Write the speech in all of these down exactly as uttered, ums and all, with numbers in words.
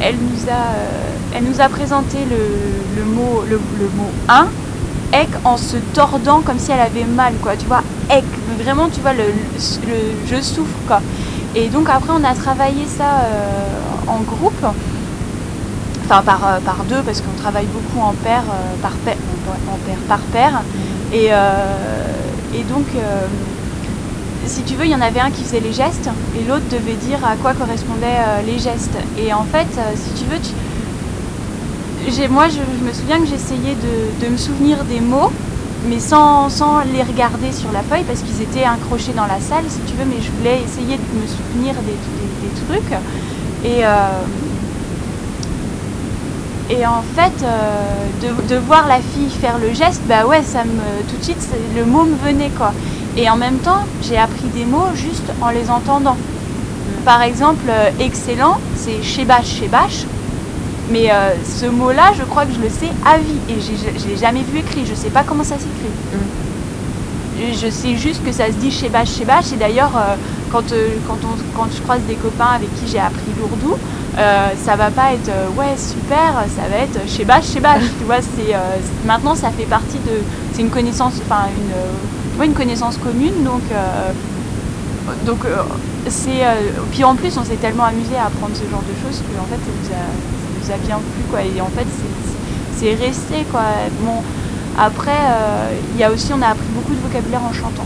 elle nous a, euh, elle nous a présenté le, le mot, le, le mot un, ec, en se tordant comme si elle avait mal, quoi. Tu vois, ec, vraiment, tu vois, le, le, le je souffre, quoi. Et donc après, on a travaillé ça euh, en groupe, enfin par, euh, par deux, parce qu'on travaille beaucoup en paire, euh, par paire, en paire, par paire. Et, euh, et donc, euh, si tu veux, il y en avait un qui faisait les gestes et l'autre devait dire à quoi correspondaient euh, les gestes. Et en fait, euh, si tu veux, tu... J'ai, moi, je, je me souviens que j'essayais de, de me souvenir des mots, mais sans, sans les regarder sur la feuille, parce qu'ils étaient accrochés dans la salle, si tu veux, mais je voulais essayer de me souvenir des, des, des trucs. Et, euh, et en fait, euh, de, de voir la fille faire le geste, bah ouais, ça me, tout de suite, le mot me venait, quoi. Et en même temps, j'ai appris des mots juste en les entendant. Par exemple, euh, excellent, c'est shebash, shebash. Mais euh, ce mot-là, je crois que je le sais à vie. Et j'ai, je ne l'ai jamais vu écrit. Je ne sais pas comment ça s'écrit. Mm. Je, je sais juste que ça se dit shebash, shebash. Et d'ailleurs, euh, quand, euh, quand, on, quand je croise des copains avec qui j'ai appris l'ourdou, euh, ça va pas être euh, ouais, super, ça va être shebash, shebash. Tu vois, c'est, euh, maintenant, ça fait partie de. C'est une connaissance, enfin, une. Euh, une connaissance commune, donc, euh, donc euh, c'est, euh, puis en plus on s'est tellement amusé à apprendre ce genre de choses que en fait ça nous a, ça nous a bien plu, quoi, et en fait c'est, c'est resté, quoi. Bon, après il euh, y a aussi, on a appris beaucoup de vocabulaire en chantant,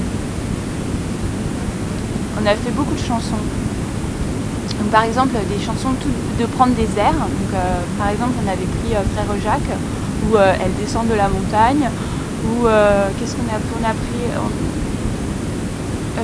on a fait beaucoup de chansons, donc par exemple des chansons tout, de prendre des airs, donc euh, par exemple on avait pris euh, Frère Jacques où euh, Elle descend de la montagne, ou euh, qu'est-ce qu'on a, on a pris on, euh,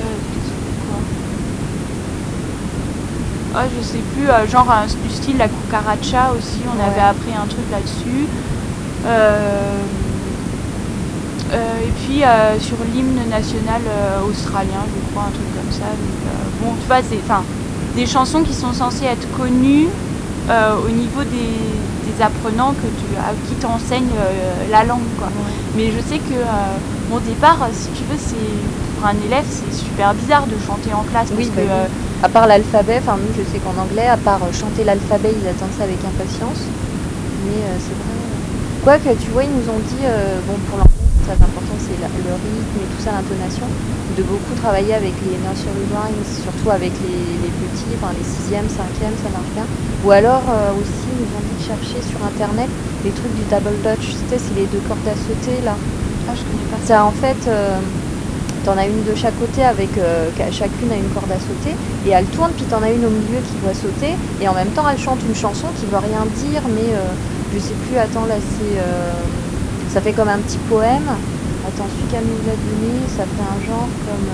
quoi oh, je sais plus, euh, genre un, du style la cucaracha aussi, on ouais. avait appris un truc là-dessus. Euh, euh, et puis euh, sur l'hymne national euh, australien, je crois, un truc comme ça. Donc, euh, bon, tu vois, c'est, enfin, des chansons qui sont censées être connues euh, au niveau des, des apprenants que tu, à qui t'enseignent euh, la langue, quoi. Ouais. Mais je sais que euh, au départ, si tu veux, c'est, pour un élève, c'est super bizarre de chanter en classe. Oui, parce que, bah, euh, à part l'alphabet, enfin nous je sais qu'en anglais, à part euh, chanter l'alphabet, ils attendent ça avec impatience. Mais euh, c'est vrai. Quoique, tu vois, ils nous ont dit, euh, bon, pour l'anglais, très important, c'est la, le rythme et tout ça, l'intonation, de beaucoup travailler avec les nursery rhymes, surtout avec les, les petits, enfin les sixièmes, cinquièmes, ça marche bien. Ou alors euh, aussi, ils nous ont dit de chercher sur internet les trucs du double dutch, tu sais, c'est les deux cordes à sauter là. Ah, je connais pas ça. Ça, en fait, euh, t'en as une de chaque côté avec, euh, chacune a une corde à sauter, et elle tourne, puis t'en as une au milieu qui doit sauter, et en même temps, elle chante une chanson qui veut rien dire, mais euh, je sais plus, attends, là, c'est, euh, ça fait comme un petit poème. Attends, celui qu'elle nous a donné, ça fait un genre comme,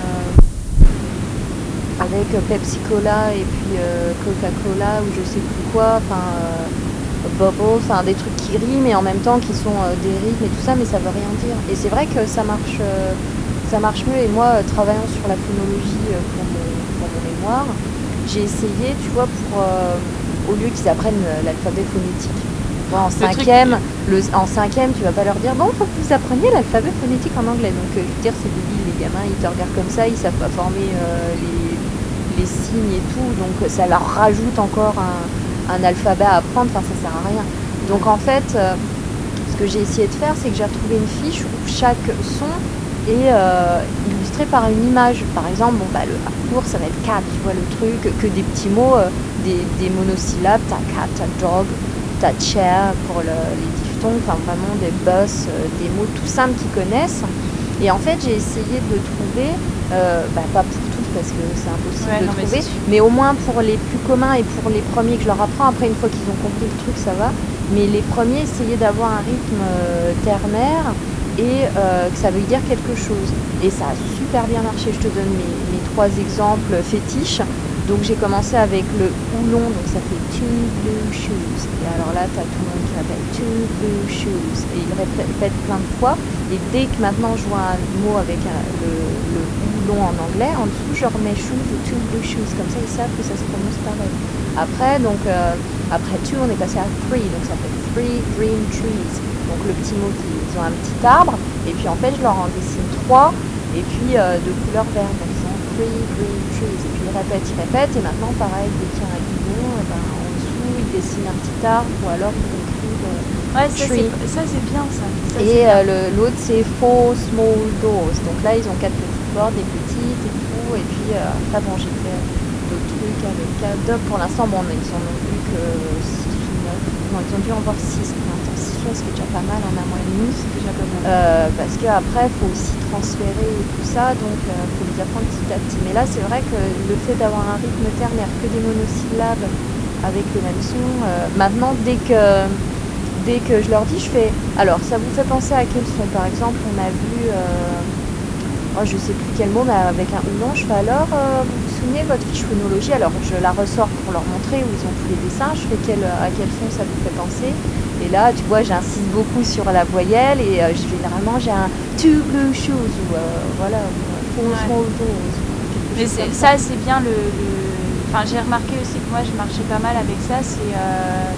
euh, avec Pepsi Cola, et puis euh, Coca-Cola, ou je sais plus quoi, enfin, euh, Bubble, enfin, des trucs qui riment, et en même temps qui sont euh, des rythmes et tout ça, mais ça veut rien dire. Et c'est vrai que ça marche... Euh, ça marche mieux, et moi, travaillant sur la phonologie pour mon, pour mon mémoire, j'ai essayé, tu vois, pour euh, au lieu qu'ils apprennent l'alphabet phonétique. Bon, en, cinquième, le, en cinquième, tu vas pas leur dire, bon, il faut que vous appreniez l'alphabet phonétique en anglais. Donc, euh, je veux dire, c'est débile, les gamins, ils te regardent comme ça, ils savent pas former euh, les, les signes et tout, donc ça leur rajoute encore un, un alphabet à apprendre, enfin, ça sert à rien. Donc, en fait, euh, ce que j'ai essayé de faire, c'est que j'ai retrouvé une fiche où chaque son et euh, illustré par une image. Par exemple, bon, bah, le parcours, ça va être cat, tu vois le truc, que des petits mots, euh, des, des monosyllabes, t'as cat, t'as dog, t'as chair pour le, les diphtongues, enfin vraiment des bus, euh, des mots tout simples qu'ils connaissent. Et en fait, j'ai essayé de trouver, euh, bah, pas pour tous parce que c'est impossible ouais, de non, trouver, mais, mais au moins pour les plus communs et pour les premiers que je leur apprends. Après, une fois qu'ils ont compris le truc, ça va. Mais les premiers, essayer d'avoir un rythme euh, ternaire, et euh, que ça veut dire quelque chose. Et ça a super bien marché. Je te donne mes, mes trois exemples fétiches. Donc j'ai commencé avec le houlon, donc ça fait two blue shoes. Et alors là, tu as tout le monde qui répète two blue shoes. Et il répète plein de fois. Et dès que maintenant je vois un mot avec un, le, le houlon en anglais, en dessous je remets shoes ou two blue shoes. Comme ça, ils savent que ça se prononce pareil. Après, donc, euh, après two, on est passé à three. Donc ça fait three green trees. Donc le petit mot, ils ont un petit arbre, et puis en fait je leur en dessine trois, et puis euh, de couleur verte, donc ils ont three green trees, et puis ils répètent, ils répètent, et maintenant pareil, dès qu'il y a un guidon, ben, en dessous ils dessinent un petit arbre ou alors ils écrivent euh, Ouais, ça tree. c'est, ça c'est bien ça. Ça, c'est Et bien. euh, le- l'autre c'est four small doors. Donc là ils ont quatre petites portes, des petites et tout. Et puis euh, après bon j'ai fait d'autres trucs avec Adobe. Pour l'instant bon ils en ont vu que six ou neuf. Non ils ont dû en voir six pour l'instant. six ce qui est déjà pas mal en un mois et demi. C'est déjà pas mal. Euh, parce qu'après il faut aussi transférer et tout ça. Donc il euh, faut les apprendre petit à petit. Mais là c'est vrai que le fait d'avoir un rythme ternaire, que des monosyllabes avec le même son, euh, maintenant dès que dès que je leur dis, je fais alors ça vous fait penser à quel son? Par exemple on a vu euh, oh, je sais plus quel mot mais avec un ou non, je fais alors euh, vous vous souvenez votre fiche phonologie, alors je la ressors pour leur montrer où ils ont tous les dessins, je fais quel, à quel son ça vous fait penser, et là tu vois j'insiste beaucoup sur la voyelle et euh, généralement j'ai un two blue shoes ou euh, voilà four Ouais. small doors. Mais c'est, ça c'est bien le, le- Enfin j'ai remarqué aussi que moi je marchais pas mal avec ça, c'est euh,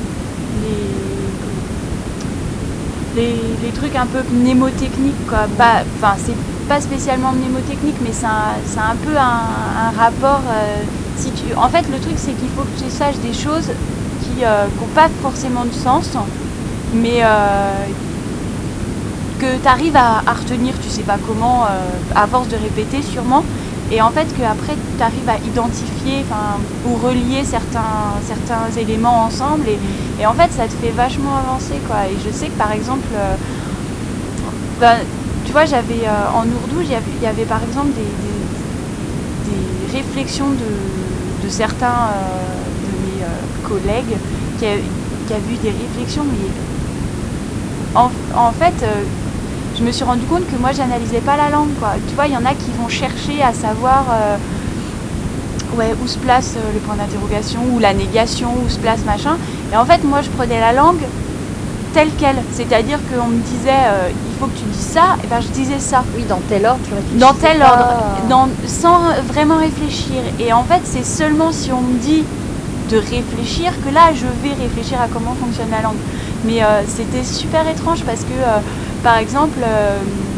les... les les trucs un peu mnémotechniques quoi. Pas, enfin c'est pas spécialement mnémotechnique mais c'est un, c'est un peu un, un rapport. Euh, si tu, en fait le truc c'est qu'il faut que tu saches des choses qui n'ont pas forcément de sens, mais euh, que tu arrives à, à retenir, tu sais pas comment, euh, à force de répéter sûrement. Et en fait qu'après tu arrives à identifier ou relier certains, certains éléments ensemble et, et en fait ça te fait vachement avancer quoi. Et je sais que par exemple, euh, ben, tu vois j'avais euh, en ourdou il y avait, y avait par exemple des, des, des réflexions de, de certains euh, de mes euh, collègues qui a, qui a vu des réflexions mais en, en fait euh, je me suis rendu compte que moi j'analysais pas la langue quoi. Tu vois il y en a qui vont chercher à savoir euh, ouais, où se place euh, le point d'interrogation ou la négation, où se place machin, et en fait moi je prenais la langue telle quelle, c'est-à-dire qu'on me disait euh, il faut que tu dises ça, et ben je disais ça. Oui, dans tel ordre tu réfléchis. Dans tel pas... ordre, dans, sans vraiment réfléchir, et en fait c'est seulement si on me dit de réfléchir que là je vais réfléchir à comment fonctionne la langue. Mais euh, c'était super étrange parce que euh, par exemple euh,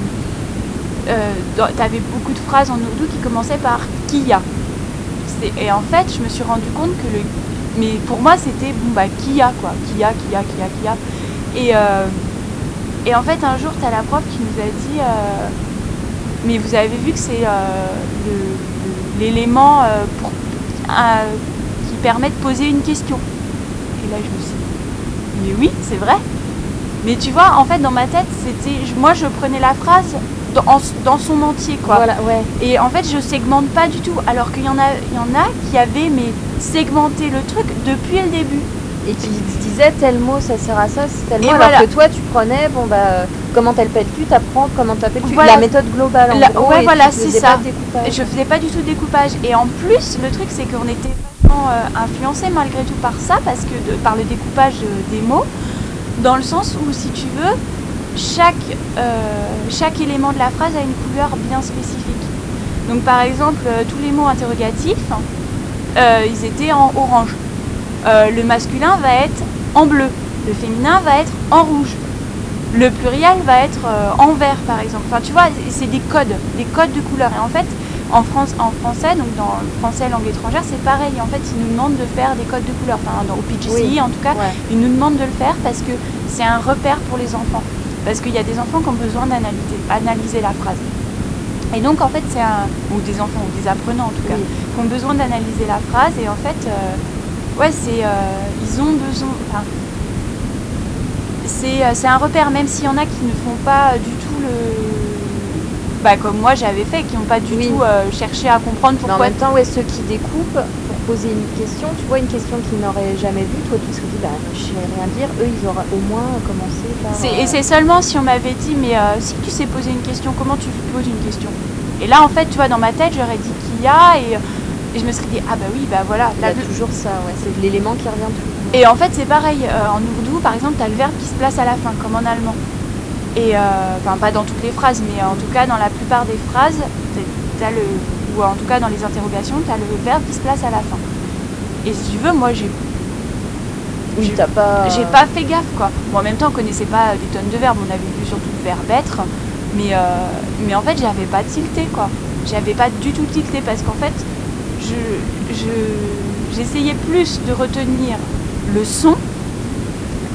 euh, tu avais beaucoup de phrases en ourdou qui commençaient par Kia. Et en fait je me suis rendu compte que le... Mais pour moi c'était bon bah Kia quoi, Kia, Kia, Kia, Kia. Et, euh, et en fait un jour tu as la prof qui nous a dit euh, mais vous avez vu que c'est euh, le, l'élément euh, pour, euh, qui permet de poser une question. Et là je me suis dit mais oui c'est vrai. Mais tu vois en fait dans ma tête c'était moi je prenais la phrase dans, dans son entier quoi. Voilà, ouais. Et en fait je segmente pas du tout alors qu'il y en a, il y en a qui avaient mais segmenté le truc depuis le début. Et qui se disait tel mot ça sert à ça, c'est tel mot, et alors voilà. que toi tu prenais bon bah comment t'appelles-tu, t'apprends comment t'appelles-tu, voilà. La méthode globale en La, gros. ouais et voilà tu c'est faisais ça. Pas de découpage. Je faisais pas du tout de découpage et en plus le truc c'est qu'on était vraiment euh, influencé malgré tout par ça parce que de, par le découpage euh, des mots dans le sens où si tu veux chaque euh, chaque élément de la phrase a une couleur bien spécifique. Donc par exemple euh, tous les mots interrogatifs euh, ils étaient en orange. Euh, le masculin va être en bleu, le féminin va être en rouge, le pluriel va être euh, en vert par exemple. Enfin tu vois, c'est des codes, des codes de couleurs. Et en fait, en, France, en français, donc dans le français langue étrangère, c'est pareil. En fait, ils nous demandent de faire des codes de couleurs. Enfin, dans, au P G C I oui. en tout cas, ouais. Ils nous demandent de le faire parce que c'est un repère pour les enfants. Parce qu'il y a des enfants qui ont besoin d'analyser analyser la phrase. Et donc en fait, c'est un... ou des enfants, ou des apprenants en tout cas, oui. Qui ont besoin d'analyser la phrase. Et en fait... Euh, Ouais, c'est, euh, ils ont besoin. Enfin, c'est, c'est un repère, même s'il y en a qui ne font pas du tout le. Bah, comme moi j'avais fait, qui n'ont pas du oui. tout euh, cherché à comprendre pourquoi. Mais en même temps, ouais, ceux qui découpent pour poser une question, tu vois, une question qu'ils n'auraient jamais vue, toi tu te dis, bah, je sais rien dire, eux ils auraient au moins commencé par. C'est, et c'est seulement si on m'avait dit, mais euh, si tu sais poser une question, comment tu poses une question? Et là, en fait, tu vois, dans ma tête, j'aurais dit qu'il y a et. Et je me serais dit, ah bah oui, bah voilà. Il y a toujours ça, ouais, c'est l'élément qui revient toujours. Et en fait, c'est pareil. Euh, en ourdou, par exemple, tu as le verbe qui se place à la fin, comme en allemand. Et, euh, enfin, pas dans toutes les phrases, mais en tout cas, dans la plupart des phrases, t'as le, ou en tout cas dans les interrogations, tu as le verbe qui se place à la fin. Et si tu veux, moi, j'ai. Oui, j'ai, t'as pas... j'ai pas fait gaffe, quoi. Bon, en même temps, on connaissait pas des tonnes de verbes, on avait vu surtout le verbe être. Mais, euh, mais en fait, j'avais pas tilté, quoi. J'avais pas du tout tilté parce qu'en fait, Je, je, j'essayais plus de retenir le son